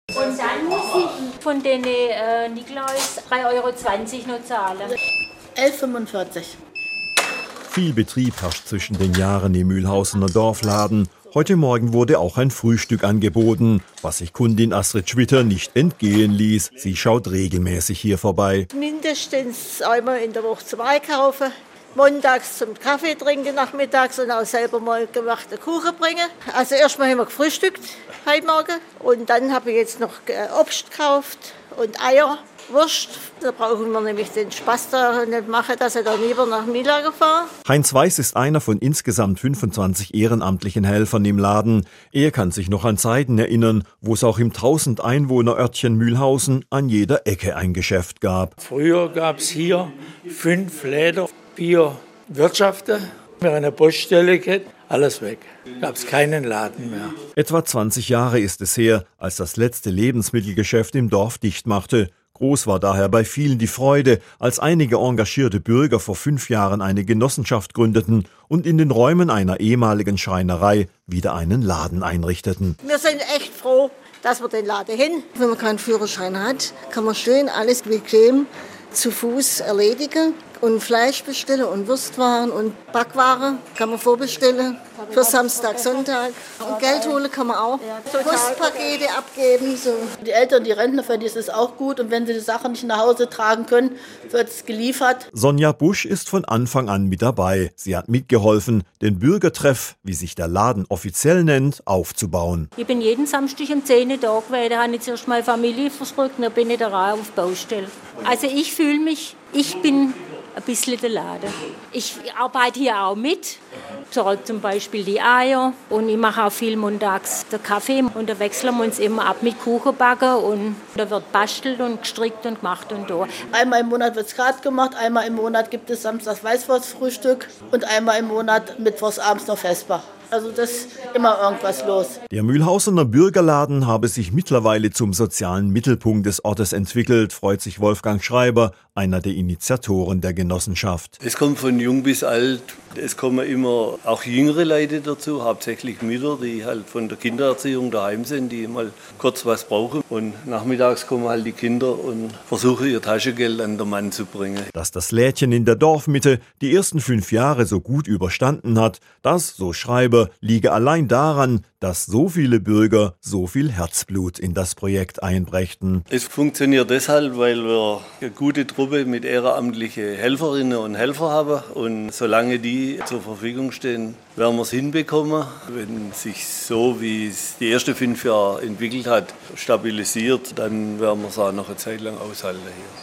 Und dann muss ich von den Nikolaus 3,20 € noch zahlen. 11,45 €. Viel Betrieb herrscht zwischen den Jahren im Mühlhausener Dorfladen. Heute Morgen wurde auch ein Frühstück angeboten, was sich Kundin Astrid Schwitter nicht entgehen ließ. Sie schaut regelmäßig hier vorbei. Mindestens einmal in der Woche zum Einkaufen. Montags zum Kaffee trinken nachmittags und auch selber mal gemachte Kuchen bringen. Also erstmal haben wir gefrühstückt heute Morgen und dann habe ich jetzt noch Obst gekauft und Eier, Wurst. Da brauchen wir nämlich den Spaß da nicht machen, dass ich da lieber nach Milager fahre. Heinz Weiß ist einer von insgesamt 25 ehrenamtlichen Helfern im Laden. Er kann sich noch an Zeiten erinnern, wo es auch im 1000-Einwohner-Örtchen Mühlhausen an jeder Ecke ein Geschäft gab. Früher gab es hier 5 Läden, 4 Wirtschaften, eine Poststelle gehabt, alles weg. Gab es keinen Laden mehr. Etwa 20 Jahre ist es her, als das letzte Lebensmittelgeschäft im Dorf dicht machte. Groß war daher bei vielen die Freude, als einige engagierte Bürger vor 5 Jahren eine Genossenschaft gründeten und in den Räumen einer ehemaligen Schreinerei wieder einen Laden einrichteten. Wir sind echt froh, dass wir den Laden hin. Wenn man keinen Führerschein hat, kann man schön alles bequem zu Fuß erledigen und Fleisch bestellen und Wurstwaren und Backwaren kann man vorbestellen für Samstag, Sonntag. Und Geld holen kann man auch. Postpakete abgeben. So. Die Eltern, die Rentner, für die ist es auch gut. Und wenn sie die Sachen nicht nach Hause tragen können, wird es geliefert. Sonja Busch ist von Anfang an mit dabei. Sie hat mitgeholfen, den Bürgertreff, wie sich der Laden offiziell nennt, aufzubauen. Ich bin jeden Samstag um 10 Uhr da gewesen. Da habe ich zuerst meine Familie versorgt und dann bin ich da auf Baustelle. Also ich fühle mich, ich bin ein bisschen der Laden. Ich arbeite hier auch mit, besorge zum Beispiel die Eier und ich mache auch viel montags den Kaffee und da wechseln wir uns immer ab mit Kuchenbacken und da wird bastelt und gestrickt und gemacht und da. Einmal im Monat wird es gerade gemacht, einmal im Monat gibt es samstags Weißwurstfrühstück und einmal im Monat mittwochs abends noch Vesper. Also das ist immer irgendwas los. Der Mühlhausener Bürgerladen habe sich mittlerweile zum sozialen Mittelpunkt des Ortes entwickelt, freut sich Wolfgang Schreiber, einer der Initiatoren der Genossenschaft. Es kommt von jung bis alt. Es kommen immer auch jüngere Leute dazu, hauptsächlich Mütter, die halt von der Kindererziehung daheim sind, die mal kurz was brauchen. Und nachmittags kommen halt die Kinder und versuchen ihr Taschengeld an den Mann zu bringen. Dass das Lädchen in der Dorfmitte die ersten 5 Jahre so gut überstanden hat, das, so Schreiber, liege allein daran, dass so viele Bürger so viel Herzblut in das Projekt einbrächten. Es funktioniert deshalb, weil wir eine gute Truppe mit ehrenamtlichen Helferinnen und Helfern haben. Und solange die zur Verfügung stehen, werden wir es hinbekommen. Wenn sich so, wie es die ersten 5 Jahre entwickelt hat, stabilisiert, dann werden wir es auch noch eine Zeit lang aushalten hier.